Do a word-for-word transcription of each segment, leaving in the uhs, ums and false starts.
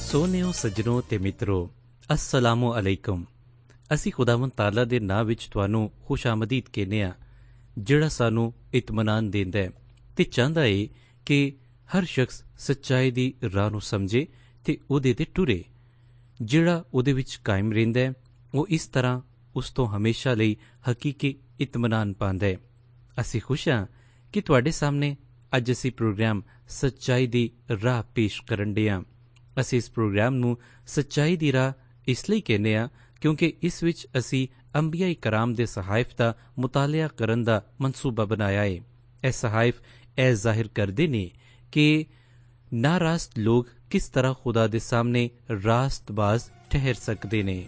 ਸੋਹਣਿਓ ਸੱਜਣੋ ਤੇ ਮਿੱਤਰੋ, अस्सलामु अलैकुम। ਅਸੀਂ ਖੁਦਾਵੰਦ ਤਾਲਾ ਦੇ ਨਾਂ ਵਿੱਚ ਤੁਹਾਨੂੰ ਖੁਸ਼ਾਮਦੀਦ ਕਹਿੰਦੇ ਹਾਂ, ਜਿਹੜਾ ਸਾਨੂੰ ਇਤਮਾਨਾਨ ਦਿੰਦਾ ਹੈ ਅਤੇ ਚਾਹੁੰਦਾ ਏ ਕਿ ਹਰ ਸ਼ਖਸ ਸੱਚਾਈ ਦੀ ਰਾਹ ਨੂੰ ਸਮਝੇ ਅਤੇ ਉਹਦੇ 'ਤੇ ਟੁਰੇ। ਜਿਹੜਾ ਉਹਦੇ ਵਿੱਚ ਕਾਇਮ ਰਹਿੰਦਾ ਹੈ ਉਹ ਇਸ ਤਰ੍ਹਾਂ ਉਸ ਤੋਂ ਹਮੇਸ਼ਾ ਲਈ ਹਕੀਕੀ ਇਤਮਾਨਾਨ ਪਾਉਂਦਾ ਹੈ। ਅਸੀਂ ਖੁਸ਼ ਹਾਂ ਕਿ ਤੁਹਾਡੇ ਸਾਹਮਣੇ ਅੱਜ ਅਸੀਂ ਪ੍ਰੋਗਰਾਮ ਸੱਚਾਈ ਦੀ ਰਾਹ ਪੇਸ਼ ਕਰਨ ਡੇ ਹਾਂ। ਅਸੀਂ ਇਸ ਪ੍ਰੋਗਰਾਮ ਨੂੰ ਸੱਚਾਈ ਦੀ ਰਾਹ ਇਸ ਲਈ ਕਹਿੰਦੇ ਹਾਂ ਕਿਉਂਕਿ ਇਸ ਵਿੱਚ ਅਸੀਂ ਅੰਬੀਆ ਕਰਾਮ ਦੇ ਸਹਾਇਫ ਦਾ ਮੁਤਾਲਿਆ ਕਰਨ ਦਾ ਮਨਸੂਬਾ ਬਣਾਇਆ ਹੈ। ਇਹ ਸਹਾਇਫ ਇਹ ਜ਼ਾਹਿਰ ਕਰਦੇ ਨੇ ਕਿ ਨਾਰਾਸਤ ਲੋਕ ਕਿਸ ਤਰ੍ਹਾਂ ਖੁਦਾ ਦੇ ਸਾਹਮਣੇ ਰਾਸਤਬਾਜ਼ ਠਹਿਰ ਸਕਦੇ ਨੇ।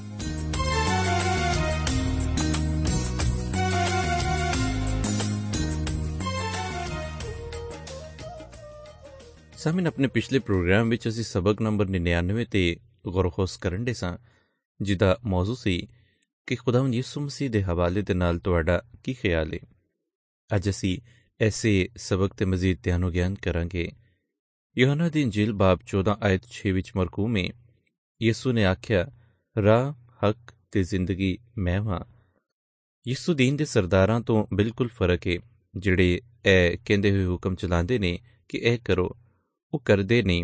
ਸਾਮਿਨ, ਆਪਣੇ ਪਿਛਲੇ ਪ੍ਰੋਗਰਾਮ ਵਿੱਚ ਅਸੀਂ ਸਬਕ ਨੰਬਰ ਨਿन्यानवे ਤੇ ਗੌਰ-ਖੋਸ ਕਰਨ ਦੇ ਸਾਂ, ਜਿਹਦਾ ਮੌਜੂ ਸੀ ਕਿ ਖੁਦਾਵੰਦ ਯਿਸੂ ਮਸੀਹ ਦੇ ਹਵਾਲੇ ਦੇ ਨਾਲ ਤੁਹਾਡਾ ਕੀ ਖਿਆਲ ਹੈ। ਅੱਜ ਅਸੀਂ ਐਸੇ ਸਬਕ ਤੇ ਮਜ਼ੀਦ ਧਿਆਨੋ ਗਿਆਨ ਕਰਾਂਗੇ। ਯੋਹਨਾ ਦੀ ਇੰਜੀਲ ਬਾਬ ਚੌਦਾਂ ਆਇਤ ਛੇ ਵਿੱਚ ਮਰਕੂਮ ਹੈ, ਯਿਸੂ ਨੇ ਆਖਿਆ, ਰਾਹ, ਹੱਕ ਤੇ ਜ਼ਿੰਦਗੀ ਮੈਂ ਹਾਂ। ਯਿਸੂ ਦੀਨ ਦੇ ਸਰਦਾਰਾਂ ਤੋਂ ਬਿਲਕੁਲ ਫਰਕ ਹੈ, ਜਿਹੜੇ ਇਹ ਕਹਿੰਦੇ ਹੋਏ ਹੁਕਮ ਚਲਾਉਂਦੇ ਨੇ ਕਿ ਇਹ ਕਰੋ, ਉਹ ਕਰਦੇ ਨਹੀਂ,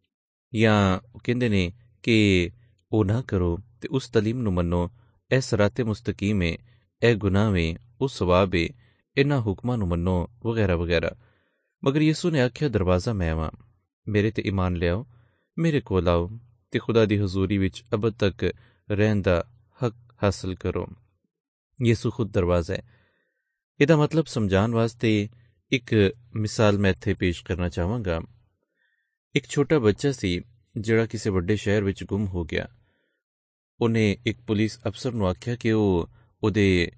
ਜਾਂ ਉਹ ਕਹਿੰਦੇ ਨੇ ਕਿ ਉਹ ਨਾ ਕਰੋ ਤੇ ਉਸ ਤਲੀਮ ਨੂੰ ਮੰਨੋ, ਇਹ ਸਰਾਤੇ ਮੁਸਤਕੀਮ ਹੈ, ਇਹ ਗੁਨਾਹ ਵੇ, ਉਹ ਸਵਾਬ ਹੈ, ਇਹਨਾਂ ਹੁਕਮਾਂ ਨੂੰ ਮੰਨੋ, ਵਗੈਰਾ ਵਗੈਰਾ। ਮਗਰ ਯਿਸੂ ਨੇ ਆਖਿਆ, ਦਰਵਾਜ਼ਾ ਮੈਂ ਵਾਂ, ਮੇਰੇ ਤੇ ਈਮਾਨ ਲਿਆਓ, ਮੇਰੇ ਕੋਲ ਆਓ ਤੇ ਖੁਦਾ ਦੀ ਹਜ਼ੂਰੀ ਵਿੱਚ ਅਬਦ ਤੱਕ ਰਹਿਣ ਦਾ ਹੱਕ ਹਾਸਲ ਕਰੋ। ਯਿਸੂ ਖੁਦ ਦਰਵਾਜ਼ਾ ਹੈ। ਇਹਦਾ ਮਤਲਬ ਸਮਝਾਉਣ ਵਾਸਤੇ ਇੱਕ ਮਿਸਾਲ ਮੈਂ ਇੱਥੇ ਪੇਸ਼ ਕਰਨਾ ਚਾਹਾਂਗਾ। ਇੱਕ ਛੋਟਾ ਬੱਚਾ ਸੀ ਜਿਹੜਾ ਕਿਸੇ ਵੱਡੇ ਸ਼ਹਿਰ ਵਿੱਚ ਗੁੰਮ ਹੋ ਗਿਆ। ਉਹਨੇ ਇੱਕ ਪੁਲਿਸ ਅਫਸਰ ਨੂੰ ਆਖਿਆ ਕਿ ਉਹ ਉਹਦੇ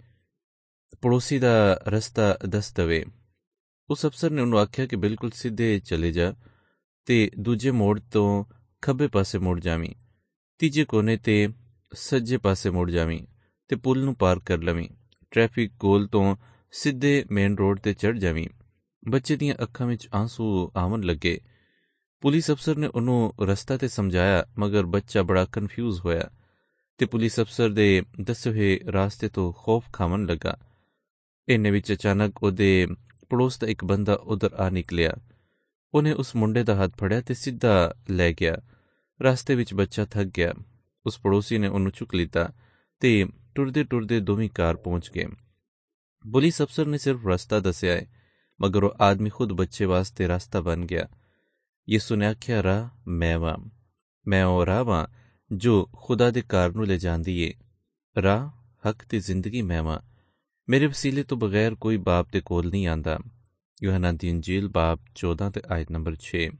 ਪੜੋਸੀ ਦਾ ਰਸਤਾ ਦੱਸ ਦੇਵੇ। ਉਸ ਅਫਸਰ ਨੇ ਉਹਨੂੰ ਆਖਿਆ ਕਿ ਬਿਲਕੁਲ ਸਿੱਧੇ ਚਲੇ ਜਾ ਤੇ ਦੂਜੇ ਮੋੜ ਤੋਂ ਖੱਬੇ ਪਾਸੇ ਮੁੜ ਜਾਵੀਂ, ਤੀਜੇ ਕੋਨੇ ਤੇ ਸੱਜੇ ਪਾਸੇ ਮੁੜ ਜਾਵੀਂ ਤੇ ਪੁਲ ਨੂੰ ਪਾਰ ਕਰ ਲਵੀਂ, ਟ੍ਰੈਫਿਕ ਗੋਲ ਤੋਂ ਸਿੱਧੇ ਮੇਨ ਰੋਡ ਤੇ ਚੜ੍ਹ ਜਾਵੀਂ। ਬੱਚੇ ਦੀਆਂ ਅੱਖਾਂ ਵਿੱਚ ਆਂਸੂ ਆਵਣ ਲੱਗੇ। ਪੁਲਿਸ ਅਫਸਰ ਨੇ ਉਹਨੂੰ ਰਸਤਾ ਤੇ ਸਮਝਾਇਆ, ਮਗਰ ਬੱਚਾ ਬੜਾ ਕਨਫਿਊਜ਼ ਹੋਇਆ ਤੇ ਪੁਲਿਸ ਅਫਸਰ ਦੇ ਦੱਸੇ ਹੋਏ ਰਾਸਤੇ ਤੋਂ ਖੌਫ ਖਾਵਣ ਲੱਗਾ। ਇੰਨੇ ਵਿੱਚ ਅਚਾਨਕ ਉਹਦੇ ਪੜੋਸ ਦਾ ਇੱਕ ਬੰਦਾ ਉਧਰ ਆ ਨਿਕਲਿਆ। ਉਹਨੇ ਉਸ ਮੁੰਡੇ ਦਾ ਹੱਥ ਫੜਿਆ ਤੇ ਸਿੱਧਾ ਲੈ ਗਿਆ। ਰਸਤੇ ਵਿੱਚ ਬੱਚਾ ਥੱਕ ਗਿਆ। ਉਸ ਪੜੋਸੀ ਨੇ ਉਹਨੂੰ ਚੁੱਕ ਲਿੱਤਾ ਤੇ ਟੁਰਦੇ ਟੁਰਦੇ ਦੋਵੇਂ ਘਰ ਪਹੁੰਚ ਗਏ। ਪੁਲਿਸ ਅਫਸਰ ਨੇ ਸਿਰਫ ਰਸਤਾ ਦੱਸਿਆ ਹੈ, ਮਗਰ ਉਹ ਆਦਮੀ ਖੁਦ ਬੱਚੇ ਵਾਸਤੇ ਰਸਤਾ ਬਣ ਗਿਆ। ਯਿਸੂ ਨੇ ਆਖਿਆ, ਰਾਹ ਮੈਂ ਵਾਂ, ਮੈਂ ਉਹ ਰਾਹ ਵਾਂ ਜੋ ਖੁਦਾ ਦੇ ਘਰ ਨੂੰ ਲੈ ਜਾਂਦੀ ਏ। ਰਾਹ, ਹੱਕ ਤੇ ਜ਼ਿੰਦਗੀ ਮੈਂ ਵਾਂ, ਮੇਰੇ ਵਸੀਲੇ ਤੋਂ ਬਗੈਰ ਕੋਈ ਬਾਪ ਦੇ ਕੋਲ ਨਹੀਂ ਆਂਦਾ। ਯੋਹਨਾ ਦੀ ਇੰਜੀਲ ਬਾਬ ਚੌਦਾਂ ਤੇ ਆਇਤ ਨੰਬਰ ਛੇ।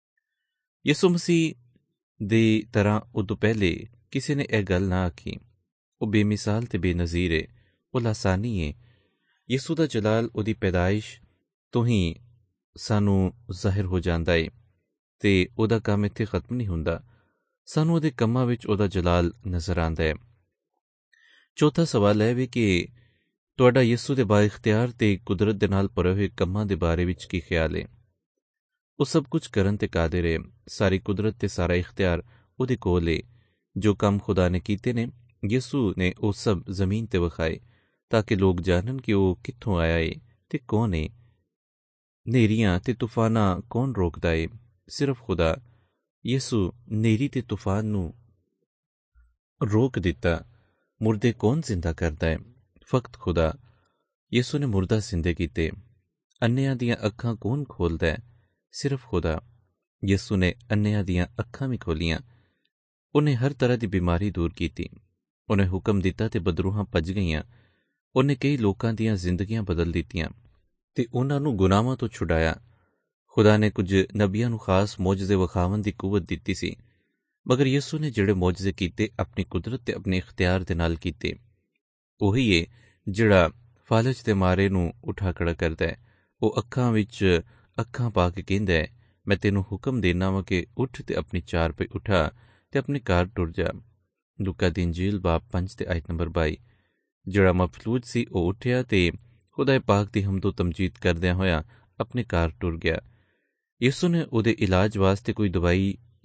ਯਿਸੂ ਮਸੀਹ ਦੀ ਤਰ੍ਹਾਂ ਉਦੋਂ ਪਹਿਲੇ ਕਿਸੇ ਨੇ ਇਹ ਗੱਲ ਨਾ ਆਖੀ। ਉਹ ਬੇਮਿਸਾਲ ਤੇ ਬੇਨਜ਼ੀਰ ਏ, ਉਹ ਲਾਸਾਨੀ ਏ। ਯਿਸੂ ਦਾ ਜਲਾਲ ਉਹਦੀ ਪੈਦਾਇਸ਼ ਤੋਂ ਹੀ ਸਾਨੂੰ ਜ਼ਾਹਿਰ ਹੋ ਜਾਂਦਾ ਏ ਤੇ ਉਹਦਾ ਕੰਮ ਇੱਥੇ ਖਤਮ ਨਹੀਂ ਹੁੰਦਾ, ਸਾਨੂੰ ਉਹਦੇ ਕੰਮਾਂ ਵਿੱਚ ਉਹਦਾ ਜਲਾਲ ਨਜ਼ਰ ਆਉਂਦਾ ਹੈ। ਚੌਥਾ ਸਵਾਲ ਇਹ ਵੀ ਕਿ ਤੁਹਾਡਾ ਯਿਸੂ ਦੇ ਬਾਇਖਤਿਆਰ ਤੇ ਕੁਦਰਤ ਦੇ ਨਾਲ ਭਰੇ ਹੋਏ ਕੰਮਾਂ ਦੇ ਬਾਰੇ ਵਿੱਚ ਕੀ ਖਿਆਲ ਹੈ। ਉਹ ਸਭ ਕੁਝ ਕਰਨ ਤੇ ਕਾਦਰ ਏ, ਸਾਰੀ ਕੁਦਰਤ ਤੇ ਸਾਰਾ ਇਖਤਿਆਰ ਉਹਦੇ ਕੋਲ ਏ। ਜੋ ਕੰਮ ਖੁਦਾ ਨੇ ਕੀਤੇ ਨੇ, ਯਿਸੂ ਨੇ ਉਹ ਸਭ ਜ਼ਮੀਨ ਤੇ ਵਿਖਾਏ ਤਾਂ ਕਿ ਲੋਕ ਜਾਣਨ ਕਿ ਉਹ ਕਿੱਥੋਂ ਆਇਆ ਏ ਤੇ ਕੌਣ ਏ। ਨੇਰੀਆਂ ਤੇ ਤੂਫਾਨਾਂ ਕੌਣ ਰੋਕਦਾ ਏ? ਸਿਰਫ ਖੁਦਾ। ਯਿਸੂ ਨੇਰੀ ਤੇ ਤੂਫਾਨ ਨੂੰ ਰੋਕ ਦਿੱਤਾ। ਮੁਰਦੇ ਕੌਣ ਜ਼ਿੰਦਾ ਕਰਦਾ ਹੈ? ਫਕਤ ਖੁਦਾ। ਯਿਸੂ ਨੇ ਮੁਰਦਾ ਜ਼ਿੰਦੇ ਕੀਤੇ। ਅੰਨਿਆਂ ਦੀਆਂ ਅੱਖਾਂ ਕੌਣ ਖੋਲ੍ਹਦਾ ਹੈ? ਸਿਰਫ ਖੁਦਾ। ਯਿਸੂ ਨੇ ਅੰਨਿਆਂ ਦੀਆਂ ਅੱਖਾਂ ਵੀ ਖੋਲ੍ਹੀਆਂ। ਉਹਨੇ ਹਰ ਤਰ੍ਹਾਂ ਦੀ ਬਿਮਾਰੀ ਦੂਰ ਕੀਤੀ। ਉਹਨੇ ਹੁਕਮ ਦਿੱਤਾ ਤੇ ਬਦਰੂਹਾਂ ਭੱਜ ਗਈਆਂ। ਉਹਨੇ ਕਈ ਲੋਕਾਂ ਦੀਆਂ ਜ਼ਿੰਦਗੀਆਂ ਬਦਲ ਦਿੱਤੀਆਂ ਤੇ ਉਹਨਾਂ ਨੂੰ ਗੁਨਾਹਾਂ ਤੋਂ ਛੁਡਾਇਆ। ਖੁਦਾ ਨੇ ਕੁਝ ਨਬੀਆਂ ਨੂੰ ਖਾਸ ਮੌਜਜ਼ੇ ਵਿਖਾਵਣ ਦੀ ਕੁਵਤ ਦਿੱਤੀ ਸੀ, ਮਗਰ ਯਿਸੂ ਨੇ ਜਿਹੜੇ ਮੌਜਜ਼ੇ ਕੀਤੇ ਆਪਣੀ ਕੁਦਰਤ ਤੇ ਆਪਣੇ ਇਖਤਿਆਰ ਦੇ ਨਾਲ ਕੀਤੇ। ਉਹੀ ਏ ਜਿਹੜਾ ਫਾਲਜ ਦੇ ਮਾਰੇ ਨੂੰ ਉਠਾ ਖੜਾ ਕਰਦਾ ਹੈ। ਉਹ ਅੱਖਾਂ ਵਿੱਚ ਅੱਖਾਂ ਪਾ ਕੇ ਕਹਿੰਦਾ ਹੈ, ਮੈਂ ਤੈਨੂੰ ਹੁਕਮ ਦੇਣਾ ਵਾਂ ਕਿ ਉੱਠ ਤੇ ਆਪਣੀ ਚਾਰ ਪਈ ਉਠਾ ਤੇ ਆਪਣੇ ਘਰ ਟੁਰ ਜਾ। ਲੂਕਾ ਦੀ ਇੰਜੀਲ ਬਾਬ ਪੰਜ ਤੇ ਆਇਤ ਨੰਬਰ ਬਾਈ। ਜਿਹੜਾ ਮਫਲੂਜ ਸੀ ਉਹ ਉੱਠਿਆ ਤੇ ਖੁਦਾ ਪਾਕ ਦੀ ਹਮਦੋ ਤਮਜੀਦ ਕਰਦਿਆਂ ਹੋਇਆ ਆਪਣੇ ਘਰ ਟੁਰ ਗਿਆ। ਯਿਸੂ ਨੇ ਉਹਦੇ ਇਲਾਜ ਵਾਸਤੇ ਕੋਈ ਦਵਾਈ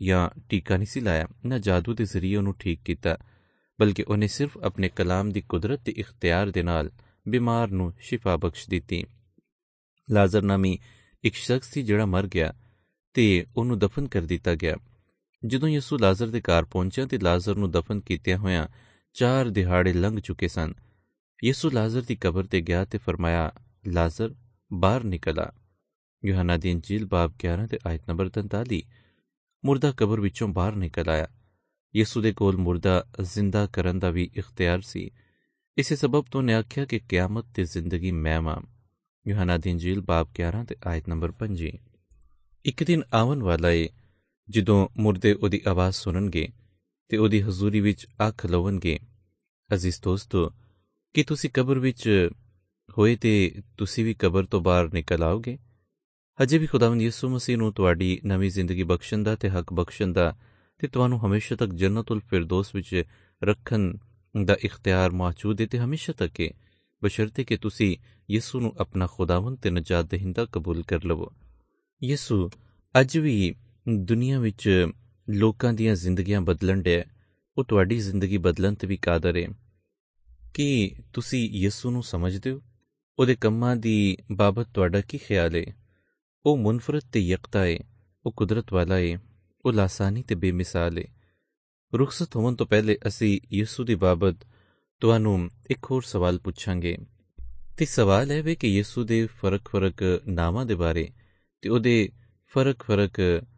ਜਾਂ ਟੀਕਾ ਨਹੀਂ ਸੀ ਲਾਇਆ, ਨਾ ਜਾਦੂ ਦੇ ਜ਼ਰੀਏ ਉਹਨੂੰ ਠੀਕ ਕੀਤਾ, ਬਲਕਿ ਉਹਨੇ ਸਿਰਫ ਆਪਣੇ ਕਲਾਮ ਦੀ ਕੁਦਰਤ ਤੇ ਇਖਤਿਆਰ ਦੇ ਨਾਲ ਬਿਮਾਰ ਨੂੰ ਸ਼ਿਫਾ ਬਖਸ਼ ਦਿੱਤੀ। ਲਾਜ਼ਰ ਨਾਮੀ ਇੱਕ ਸ਼ਖਸ ਸੀ ਜਿਹੜਾ ਮਰ ਗਿਆ ਤੇ ਉਹਨੂੰ ਦਫਨ ਕਰ ਦਿੱਤਾ ਗਿਆ। ਜਦੋਂ ਯਿਸੂ ਲਾਜ਼ਰ ਦੇ ਘਰ ਪਹੁੰਚਿਆ ਤੇ ਲਾਜ਼ਰ ਨੂੰ ਦਫਨ ਕੀਤਿਆਂ ਹੋਇਆਂ ਚਾਰ ਦਿਹਾੜੇ ਲੰਘ ਚੁੱਕੇ ਸਨ। ਯਿਸੂ ਲਾਜ਼ਰ ਦੀ ਕਬਰ ਤੇ ਗਿਆ ਤੇ ਫਰਮਾਇਆ, ਲਾਜ਼ਰ ਬਾਹਰ ਨਿਕਲ ਆ। ਯੂਹੰਨਾ ਦੀ ਇੰਜੀਲ ਬਾਬ ਗਿਆਰਾਂ ਤੇ ਆਇਤ ਨੰਬਰ ਤੈਂਤਾਲੀ। ਮੁਰਦਾ ਕਬਰ ਵਿੱਚੋਂ ਬਾਹਰ ਨਿਕਲ ਆਇਆ। ਯਿਸੂ ਦੇ ਕੋਲ ਮੁਰਦਾ ਜ਼ਿੰਦਾ ਕਰਨ ਦਾ ਵੀ ਇਖਤਿਆਰ ਸੀ। ਇਸੇ ਸਬਬ ਤੋਂ ਉਹਨੇ ਆਖਿਆ ਕਿ ਕਿਆਮਤ ਤੇ ਜ਼ਿੰਦਗੀ ਮੈਂ ਵਾਂ। ਯੂਹੰਨਾ ਦੀ ਇੰਜੀਲ ਬਾਬ ਗਿਆਰਾਂ ਤੇ ਆਇਤ ਨੰਬਰ ਪੰਜੀ। ਇੱਕ ਦਿਨ ਆਉਣ ਵਾਲਾ ਏ ਜਦੋਂ ਮੁਰਦੇ ਉਹਦੀ ਆਵਾਜ਼ ਸੁਣਨਗੇ ਤੇ ਉਹਦੀ ਹਜ਼ੂਰੀ ਵਿੱਚ ਆ ਖਲੋਵਣਗੇ। ਅਜ਼ੀਜ਼ ਦੋਸਤੋ, ਕੀ ਤੁਸੀਂ ਕਬਰ ਵਿੱਚ ਹੋਏ ਤੇ ਤੁਸੀਂ ਵੀ ਕਬਰ ਤੋਂ ਬਾਹਰ ਨਿਕਲ ਆਓਗੇ? ਹਜੇ ਵੀ ਖੁਦਾਵੰਦ ਯਿਸੂ ਮਸੀਹ ਨੂੰ ਤੁਹਾਡੀ ਨਵੀਂ ਜ਼ਿੰਦਗੀ ਬਖਸ਼ਣ ਦਾ ਤੇ ਹੱਕ ਬਖਸ਼ਣ ਦਾ ਤੇ ਤੁਹਾਨੂੰ ਹਮੇਸ਼ਾ ਤੱਕ ਜੰਨਤੁਲ ਫਿਰਦੌਸ ਵਿੱਚ ਰੱਖਣ ਦਾ ਇਖਤਿਆਰ ਮੌਜੂਦ ਹੈ ਤੇ ਹਮੇਸ਼ਾ ਤੱਕ ਹੈ, ਬਸ਼ਰਤੇ ਕਿ ਤੁਸੀਂ ਯਿਸੂ ਨੂੰ ਆਪਣਾ ਖੁਦਾਵੰਦ ਤੇ ਨਜਾਤ ਦਹਿੰਦਾ ਕਬੂਲ ਕਰ ਲਵੋ। ਯਿਸੂ ਅੱਜ ਵੀ ਦੁਨੀਆ ਵਿੱਚ ਲੋਕਾਂ ਦੀਆਂ ਜ਼ਿੰਦਗੀਆਂ ਬਦਲਣ ਡਿਆ। ਉਹ ਤੁਹਾਡੀ ਜ਼ਿੰਦਗੀ ਬਦਲਣ ਤੇ ਵੀ ਕਾਦਰ ਹੈ। ਕੀ ਤੁਸੀਂ ਯਿਸੂ ਨੂੰ ਸਮਝਦੇ ਹੋ? ਉਹਦੇ ਕੰਮਾਂ ਦੀ ਬਾਬਤ ਤੁਹਾਡਾ ਕੀ ਖਿਆਲ ਹੈ? ਉਹ ਮੁਨਫਰਦ ਤੇ ਯਕਤਾ ਏ, ਉਹ ਕੁਦਰਤ ਵਾਲਾ ਏ, ਉਹ ਲਾਸਾਨੀ ਤੇ ਬੇਮਿਸਾਲ ਏ। ਰੁਖਸਤ ਹੋਣ ਤੋਂ ਪਹਿਲੇ ਅਸੀਂ ਯਿਸੂ ਦੀ ਬਾਬਤ ਤੁਹਾਨੂੰ ਇੱਕ ਹੋਰ ਸਵਾਲ ਪੁੱਛਾਂਗੇ ਤੇ ਸਵਾਲ ਹੈ ਵੇ ਕਿ ਯਿਸੂ ਦੇ ਫਰਕ ਫਰਕ ਨਾਵਾਂ ਦੇ ਬਾਰੇ ਤੇ ਉਹਦੇ ਫਰਕ ਫਰਕ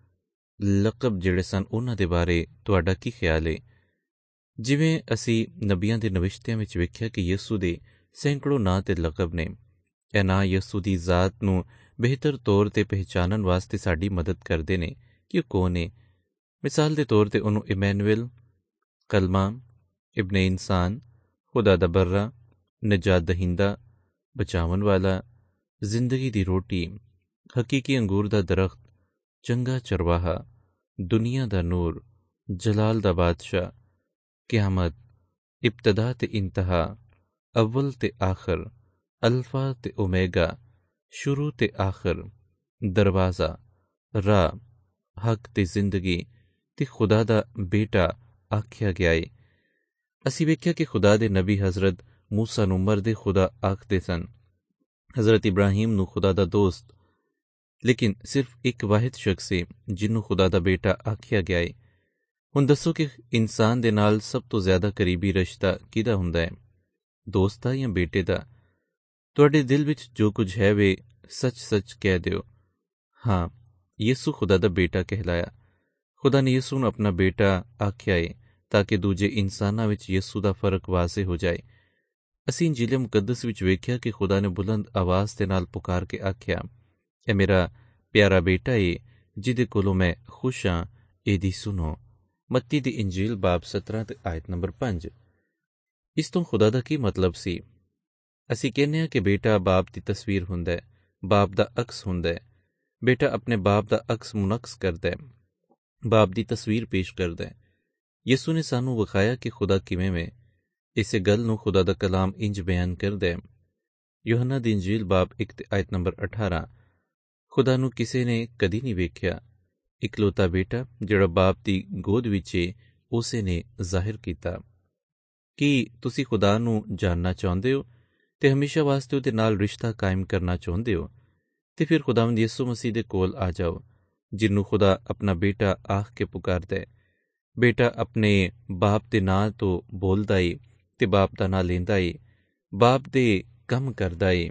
ਲਕਬ ਜਿਹੜੇ ਸਨ ਉਹਨਾਂ ਦੇ ਬਾਰੇ ਤੁਹਾਡਾ ਕੀ ਖਿਆਲ ਹੈ? ਜਿਵੇਂ ਅਸੀਂ ਨਬੀਆਂ ਦੇ ਨਵਿਸ਼ਤਿਆਂ ਵਿੱਚ ਵੇਖਿਆ ਕਿ ਯਿਸੂ ਦੇ ਸੈਂਕੜੋਂ ਨਾਂ ਤੇ ਲਕਬ ਨੇ। ਇਹ ਨਾਂ ਯਿਸੂ ਦੀ ਜ਼ਾਤ ਨੂੰ ਬਿਹਤਰ ਤੌਰ ਤੇ ਪਹਿਚਾਨਣ ਵਾਸਤੇ ਸਾਡੀ ਮਦਦ ਕਰਦੇ ਨੇ ਕਿ ਉਹ ਕੌਣ ਹੈ। ਮਿਸਾਲ ਦੇ ਤੌਰ ਤੇ ਉਹਨੂੰ ਇਮੈਨੂਅਲ, ਕਲਮਾ, ਇਬਨ ਇਨਸਾਨ, ਖੁਦਾ ਦਾ ਬਰਰਾ, ਨਜਾਤ ਦਹਿੰਦਾ, ਬਚਾਵਣ ਵਾਲਾ, ਜ਼ਿੰਦਗੀ ਦੀ ਰੋਟੀ, ਹਕੀਕੀ ਅੰਗੂਰ ਦਾ ਦਰਖਤ, ਚੰਗਾ ਚਰਵਾਹਾ, ਦੁਨੀਆ ਦਾ ਨੂਰ, ਜਲਾਲ ਦਾ ਬਾਦਸ਼ਾਹ, ਕਿਆਮਤ, ਇਬਤਦਾ ਤੇ ਇੰਤਹਾ, ਅਵਲ ਤੇ ਆਖਰ, ਅਲਫਾ ਤੇ ਓਮੇਗਾ, ਸ਼ੁਰੂ ਤੇ ਆਖਰ, ਦਰਵਾਜ਼ਾ, ਰਾਹ, ਹੱਕ ਤੇ ਜ਼ਿੰਦਗੀ ਤੇ ਖੁਦਾ ਦਾ ਬੇਟਾ ਆਖਿਆ ਗਿਆ ਏ। ਅਸੀਂ ਵੇਖਿਆ ਕਿ ਖੁਦਾ ਦੇ ਨਬੀ ਹਜ਼ਰਤ ਮੂਸਾ ਨੂੰ ਮਰਦੇ ਖੁਦਾ ਆਖਦੇ ਸਨ, ਹਜ਼ਰਤ ਇਬਰਾਹੀਮ ਨੂੰ ਖੁਦਾ ਦਾ ਦੋਸਤ, ਲੇਕਿਨ ਸਿਰਫ ਇੱਕ ਵਾਹਿਦ ਸ਼ਖਸ ਏ ਜਿਹਨੂੰ ਖੁਦਾ ਦਾ ਬੇਟਾ ਆਖਿਆ ਗਿਆ ਏ। ਹੁਣ ਦੱਸੋ ਕਿ ਇਨਸਾਨ ਦੇ ਨਾਲ ਸਭ ਤੋਂ ਜ਼ਿਆਦਾ ਕਰੀਬੀ ਰਿਸ਼ਤਾ ਕਿਹਦਾ ਹੁੰਦਾ ਹੈ, ਦੋਸਤ ਦਾ ਜਾਂ ਬੇਟੇ ਦਾ? ਤੁਹਾਡੇ ਦਿਲ ਵਿੱਚ ਜੋ ਕੁਝ ਹੈ ਵੇ ਸੱਚ ਸੱਚ ਕਹਿ ਦਿਓ। ਹਾਂ, ਯਿਸੂ ਖੁਦਾ ਦਾ ਬੇਟਾ ਕਹਿਲਾਇਆ। ਖੁਦਾ ਨੇ ਯਿਸੂ ਨੂੰ ਆਪਣਾ ਬੇਟਾ ਆਖਿਆ ਏ ਤਾਂ ਕਿ ਦੂਜੇ ਇਨਸਾਨਾਂ ਵਿੱਚ ਯਿਸੂ ਦਾ ਫਰਕ ਵਾਜ਼ਿਹ ਹੋ ਜਾਏ। ਅਸੀਂ ਇੰਜੀਲ ਮੁਕੱਦਸ ਵਿੱਚ ਵੇਖਿਆ ਕਿ ਖੁਦਾ ਨੇ ਬੁਲੰਦ ਆਵਾਜ਼ ਦੇ ਨਾਲ ਪੁਕਾਰ ਕੇ ਆਖਿਆ, ਇਹ ਮੇਰਾ ਪਿਆਰਾ ਬੇਟਾ ਏ ਜਿਹਦੇ ਕੋਲੋਂ ਮੈਂ ਖੁਸ਼ ਹਾਂ, ਇਹਦੀ ਸੁਣੋ। ਮੱਤੀ ਦੀ ਇੰਜੀਲ ਬਾਬ ਸਤਰਾਂ ਤੇ ਆਇਤ ਨੰਬਰ ਪੰਜ। ਇਸ ਤੋਂ ਖੁਦਾ ਦਾ ਕੀ ਮਤਲਬ ਸੀ? ਅਸੀਂ ਕਹਿੰਦੇ ਹਾਂ ਕਿ ਬੇਟਾ ਬਾਪ ਦੀ ਤਸਵੀਰ ਹੁੰਦਾ ਹੈ, ਬਾਪ ਦਾ ਅਕਸ ਹੁੰਦਾ ਹੈ। ਬੇਟਾ ਆਪਣੇ ਬਾਪ ਦਾ ਅਕਸ ਮੁਨਕਸ ਕਰਦਾ ਹੈ, ਬਾਪ ਦੀ ਤਸਵੀਰ ਪੇਸ਼ ਕਰਦਾ ਹੈ। ਯਿਸੂ ਨੇ ਸਾਨੂੰ ਵਿਖਾਇਆ ਕਿ ਖੁਦਾ ਕਿਵੇਂ ਵੇ। ਇਸੇ ਗੱਲ ਨੂੰ ਖੁਦਾ ਦਾ ਕਲਾਮ ਇੰਜ ਬਿਆਨ ਕਰਦਾ ਹੈ। ਯੂਹੰਨਾ ਦੀ ਇੰਜੀਲ ਬਾਬ ਇੱਕ ਤੇ ਆਇਤ ਨੰਬਰ ਅਠਾਰਾਂ। ਖੁਦਾ ਨੂੰ ਕਿਸੇ ਨੇ ਕਦੀ ਨਹੀਂ ਵੇਖਿਆ, ਇਕਲੌਤਾ ਬੇਟਾ ਜਿਹੜਾ ਬਾਪ ਦੀ ਗੋਦ ਵਿੱਚ ਏ ਉਸੇ ਨੇ ਜ਼ਾਹਿਰ ਕੀਤਾ। ਕੀ ਤੁਸੀਂ ਖੁਦਾ ਨੂੰ ਜਾਣਨਾ ਚਾਹੁੰਦੇ ਹੋ ਤੇ ਹਮੇਸ਼ਾ ਵਾਸਤੇ ਉਹਦੇ ਨਾਲ ਰਿਸ਼ਤਾ ਕਾਇਮ ਕਰਨਾ ਚਾਹੁੰਦੇ ਹੋ? ਤੇ ਫਿਰ ਖੁਦਾਵੰਦ ਯਿਸੂ ਮਸੀਹ ਦੇ ਕੋਲ ਆ ਜਾਓ, ਜਿਹਨੂੰ ਖੁਦਾ ਆਪਣਾ ਬੇਟਾ ਆਖ ਕੇ ਪੁਕਾਰਦਾ ਹੈ। ਬੇਟਾ ਆਪਣੇ ਬਾਪ ਦੇ ਨਾਂ ਤੋਂ ਬੋਲਦਾ ਏ ਤੇ ਬਾਪ ਦਾ ਨਾਂ ਲੈਂਦਾ ਏ, ਬਾਪ ਦੇ ਕੰਮ ਕਰਦਾ ਏ।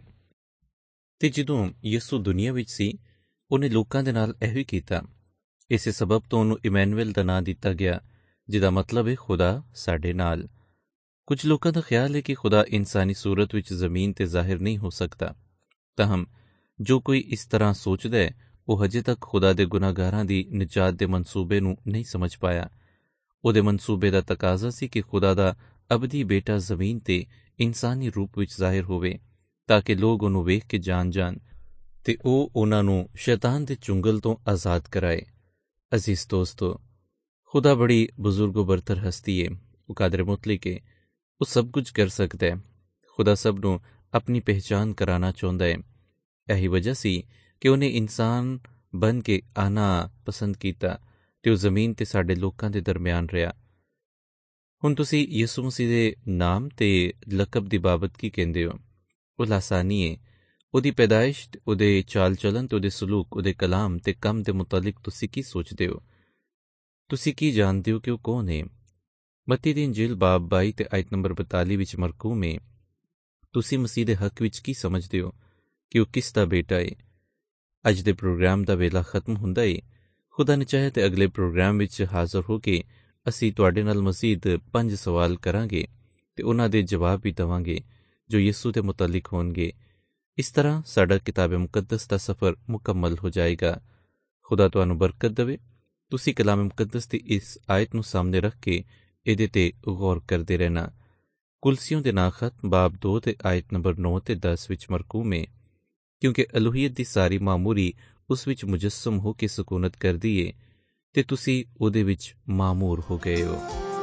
ਤੇ ਜਦੋਂ ਯਿਸੂ ਦੁਨੀਆ ਵਿੱਚ ਸੀ, ਉਹਨੇ ਲੋਕਾਂ ਦੇ ਨਾਲ ਇਹੋ ਹੀ ਕੀਤਾ। ਇਸੇ ਸਬਬ ਤੋਂ ਉਹਨੂੰ ਇਮੈਨੂਅਲ ਦਾ ਨਾਂ ਦਿੱਤਾ ਗਿਆ, ਜਿਹਦਾ ਮਤਲਬ ਹੈ ਖੁਦਾ ਸਾਡੇ ਨਾਲ। ਕੁਝ ਲੋਕਾਂ ਦਾ ਖਿਆਲ ਹੈ ਕਿ ਖੁਦਾ ਇਨਸਾਨੀ ਸੂਰਤ ਵਿੱਚ ਜ਼ਮੀਨ ਤੇ ਜ਼ਾਹਿਰ ਨਹੀਂ ਹੋ ਸਕਦਾ। ਤਾਹਮ ਜੋ ਕੋਈ ਇਸ ਤਰ੍ਹਾਂ ਸੋਚਦਾ ਹੈ, ਉਹ ਹਜੇ ਤੱਕ ਖੁਦਾ ਦੇ ਗੁਨਾਹਗਾਰਾਂ ਦੀ ਨਿਜਾਤ ਦੇ ਮਨਸੂਬੇ ਨੂੰ ਨਹੀਂ ਸਮਝ ਪਾਇਆ। ਉਹਦੇ ਮਨਸੂਬੇ ਦਾ ਤਕਾਜ਼ਾ ਸੀ ਕਿ ਖੁਦਾ ਦਾ ਅਬਦੀ ਬੇਟਾ ਜ਼ਮੀਨ ਤੇ ਇਨਸਾਨੀ ਰੂਪ ਵਿੱਚ ਜ਼ਾਹਿਰ ਹੋਵੇ, ਤਾਂ ਕਿ ਲੋਕ ਉਹਨੂੰ ਵੇਖ ਕੇ ਜਾਣ ਜਾਣ ਤੇ ਉਹ ਉਹਨਾਂ ਨੂੰ ਸ਼ੈਤਾਨ ਦੇ ਚੁੰਗਲ ਤੋਂ ਆਜ਼ਾਦ ਕਰਾਏ। ਅਜ਼ੀਜ਼ ਦੋਸਤੋ, ਖੁਦਾ ਬੜੀ ਬਜ਼ੁਰਗੋ ਬਰਤਰ ਹਸਤੀ ਏ, ਉਹ ਕਾਦਰ ਮੁਤਲਕ ਏ, ਉਹ ਸਭ ਕੁਝ ਕਰ ਸਕਦਾ ਹੈ। ਖੁਦਾ ਸਭ ਨੂੰ ਆਪਣੀ ਪਹਿਚਾਨ ਕਰਾਣਾ ਚਾਹੁੰਦਾ ਹੈ। ਇਹੀ ਵਜ੍ਹਾ ਸੀ ਕਿ ਉਹਨੇ ਇਨਸਾਨ ਬਣ ਕੇ ਆਣਾ ਪਸੰਦ ਕੀਤਾ ਤੇ ਉਹ ਜ਼ਮੀਨ ਤੇ ਸਾਡੇ ਲੋਕਾਂ ਦੇ ਦਰਮਿਆਨ ਰਿਹਾ। ਹੁਣ ਤੁਸੀਂ ਯਿਸੂ ਮਸੀਹ ਦੇ ਨਾਮ ਤੇ ਲਕਬ ਦੀ ਬਾਬਤ ਕੀ ਕਹਿੰਦੇ ਹੋ? ਉਹ ਲਾਸਾਨੀ ਏ। ਉਹਦੀ ਪੈਦਾਇਸ਼, ਉਹਦੇ ਚਾਲ ਚਲਨ ਤੇ ਉਹਦੇ ਸਲੂਕ, ਉਹਦੇ ਕਲਾਮ ਤੇ ਕੰਮ ਦੇ ਮੁਤਲਕ ਤੁਸੀਂ ਕੀ ਸੋਚਦੇ ਹੋ? ਤੁਸੀਂ ਕੀ ਜਾਣਦੇ ਹੋ ਕਿ ਉਹ ਕੌਣ ਹੈ? ਮੱਤੀ ਦੀ ਇੰਜੀਲ ਬਾਬ ਬਾਈ ਤੇ ਆਇਤ ਨੰਬਰ ਬਤਾਲੀ ਵਿੱਚ ਮਰਕੂਮ ਏ। ਤੁਸੀਂ ਮਸੀਹ ਦੇ ਹੱਕ ਵਿੱਚ ਕੀ ਸਮਝਦੇ ਹੋ ਕਿ ਉਹ ਕਿਸ ਦਾ ਬੇਟਾ ਏ? ਅੱਜ ਦੇ ਪ੍ਰੋਗਰਾਮ ਦਾ ਵੇਲਾ ਖਤਮ ਹੁੰਦਾ ਏ। ਖੁਦਾ ਨੇ ਚਾਹਿਆ ਤੇ ਅਗਲੇ ਪ੍ਰੋਗਰਾਮ ਵਿੱਚ ਹਾਜ਼ਰ ਹੋ ਕੇ ਅਸੀਂ ਤੁਹਾਡੇ ਨਾਲ ਮਜ਼ੀਦ ਪੰਜ ਸਵਾਲ ਕਰਾਂਗੇ ਤੇ ਉਹਨਾਂ ਦੇ ਜਵਾਬ ਵੀ ਦੇਵਾਂਗੇ ਜੋ ਯਿਸੂ ਦੇ ਮੁਤਲਕ ਹੋਣਗੇ। ਇਸ ਤਰ੍ਹਾਂ ਸਾਡਾ ਕਿਤਾਬ ਮੁਕੱਦਸ ਦਾ ਸਫ਼ਰ ਮੁਕੰਮਲ ਹੋ ਜਾਏਗਾ। ਖੁਦਾ ਤੁਹਾਨੂੰ ਬਰਕਤ ਦੇਵੇ। ਤੁਸੀਂ ਕਲਾਮ ਮੁਕੱਦਸ ਦੀ ਇਸ ਆਇਤ ਨੂੰ ਸਾਹਮਣੇ ਰੱਖ ਕੇ ਇਹਦੇ ਤੇ ਗੌਰ ਕਰਦੇ ਰਹਿਣਾ। ਕੁਲਸੀਓਂ ਦੇ ਨਾਂ ਖਤ ਬਾਬ ਦੋ ਤੇ ਆਇਤ ਨੰਬਰ ਨੌ ਤੇ ਦਸ ਵਿੱਚ ਮਰਕੂਮ ਏ, ਕਿਉਂਕਿ ਅਲੂਹੀਅਤ ਦੀ ਸਾਰੀ ਮਾਮੂਰੀ ਉਸ ਵਿੱਚ ਮੁਜੱਸਮ ਹੋ ਕੇ ਸਕੂਨਤ ਕਰਦੀ ਏ ਤੇ ਤੁਸੀਂ ਉਹਦੇ ਵਿੱਚ ਮਾਮੂਰ ਹੋ ਗਏ ਹੋ।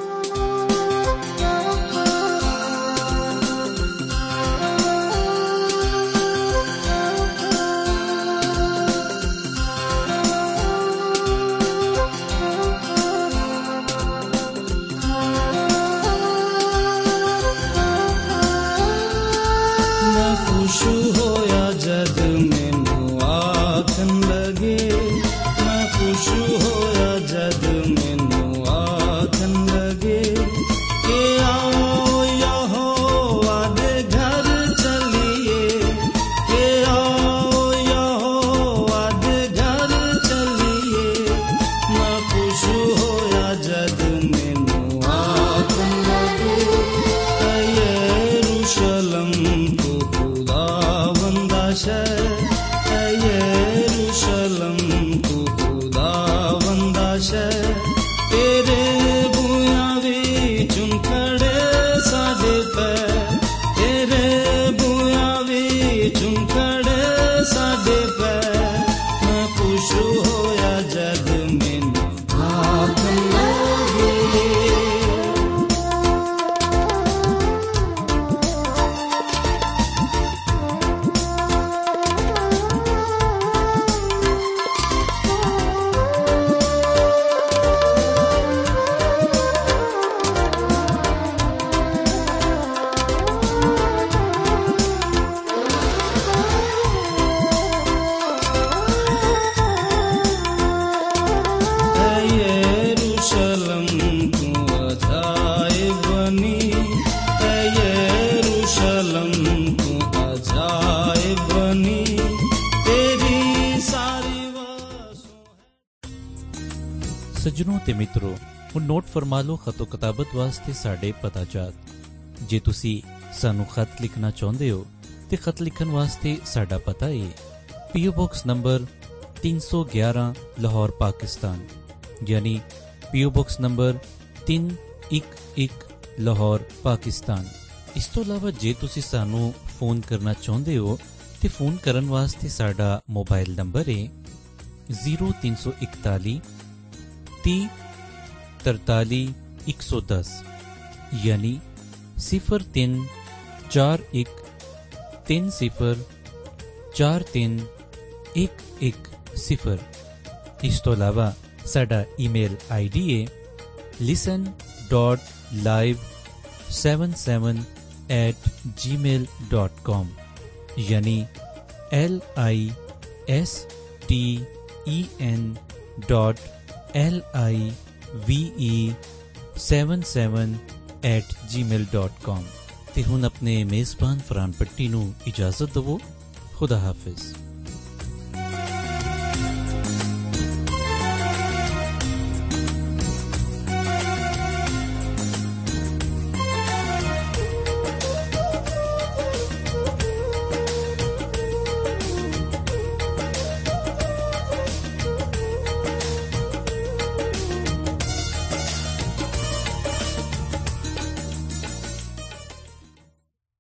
ਸੱਜਣੋ ਤੇ ਮਿੱਤਰੋ, ਹੁਣ ਨੋਟ ਫਰਮਾ ਲਓ ਖਤੋ ਕਿਤਾਬਤ ਵਾਸਤੇ ਸਾਡੇ ਪਤਾ ਚਾਤ। ਜੇ ਤੁਸੀਂ ਸਾਨੂੰ ਖਤ ਲਿਖਣਾ ਚਾਹੁੰਦੇ ਹੋ ਤੇ ਖਤ ਲਿਖਣ ਵਾਸਤੇ ਸਾਡਾ ਪਤਾ ਹੈ ਪੀਓ ਬਾਕਸ ਨੰਬਰ ਤਿੰਨ ਸੌ ਗਿਆਰਾਂ ਲਾਹੌਰ ਪਾਕਿਸਤਾਨ, ਯਾਨੀ ਪੀਓ ਬਾਕਸ ਨੰਬਰ ਤਿੰਨ ਇੱਕ ਇੱਕ ਲਾਹੌਰ ਪਾਕਿਸਤਾਨ। ਇਸ ਤੋਂ ਇਲਾਵਾ ਜੇ ਤੁਸੀਂ ਸਾਨੂੰ ਫੋਨ ਕਰਨਾ ਚਾਹੁੰਦੇ ਹੋ ਤੇ ਫੋਨ ਕਰਨ ਵਾਸਤੇ ਸਾਡਾ ਮੋਬਾਈਲ ਨੰਬਰ ਹੈ ਜ਼ੀਰੋ ਤਿੰਨ ਸੌ ਇਕਤਾਲੀ ਤੀਹ ਤਰਤਾਲੀ ਇੱਕ ਸੌ ਦਸ, ਯਾਨੀ ਸਿਫਰ ਤਿੰਨ ਚਾਰ ਇੱਕ ਤਿੰਨ ਸਿਫਰ ਚਾਰ ਤਿੰਨ ਇੱਕ ਇੱਕ ਸਿਫਰ। ਇਸ ਤੋਂ ਇਲਾਵਾ ਸਾਡਾ ਈਮੇਲ ਆਈ ਡੀ ਹੈ listen dot live seven seven at Gmail dot com, ਯਾਨੀ L I S T E N dot L I V E seven seven at Gmail dot ਕਾਮ। ਤੇ ਹੁਣ ਆਪਣੇ ਮੇਜ਼ਬਾਨ ਫਰਹਾਨ ਪੱਟੀ ਨੂੰ ਇਜਾਜ਼ਤ ਦਵੋ। ਖੁਦਾ ਹਾਫਿਜ਼।